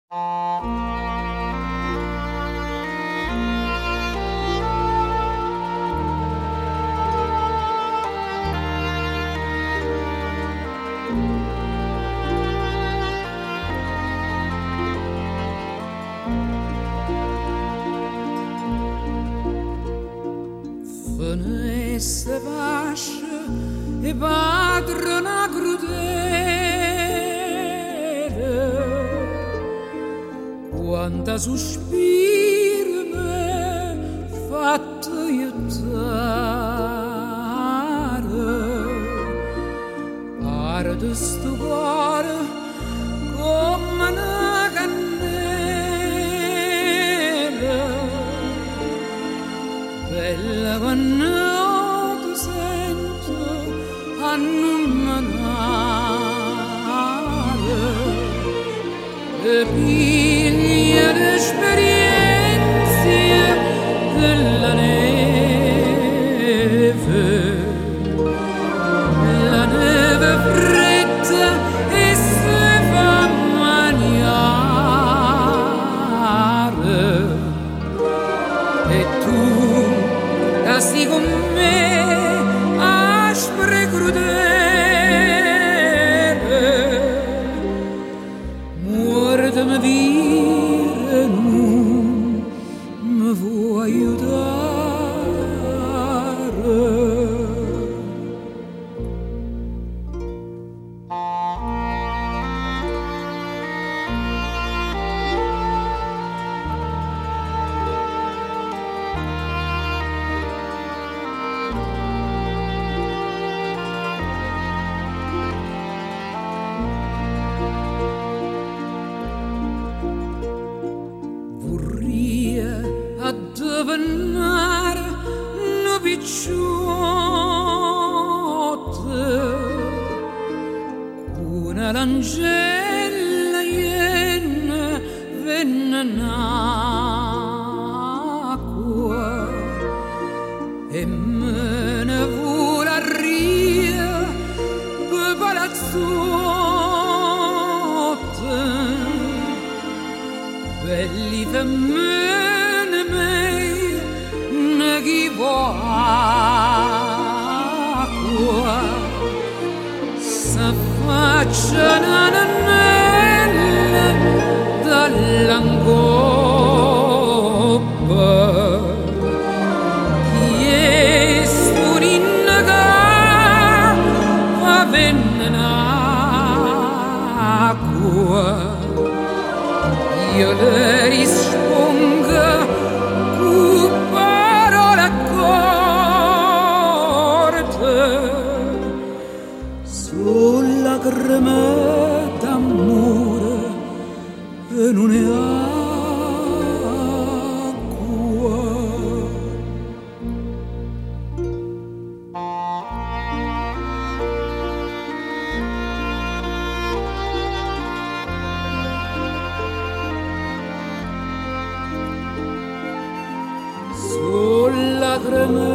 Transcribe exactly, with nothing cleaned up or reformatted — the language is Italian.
Fănese vașă e patrona crudele, quanta sospiro me fatta aiutare, arde sto cuore come una cannella, bella quando ti sento annunziare e piglia l'esperienza della neve, la neve fredda e si fa mangiare e tu resti con me aspra e crudele, muordami dire non mi vuoi aiutare. Vorria addivenire una picciotta, una l'angella ienne venne nacqua e me ne vuole ria per palazzotta, belli femmine mei ne chi può acqua s'affacciano nelle dall'angoppa, chi è sto rinnaga va venne acqua, io le rispongo con parole accorte, sulla crema d'amore e non è acqua. Sulla crema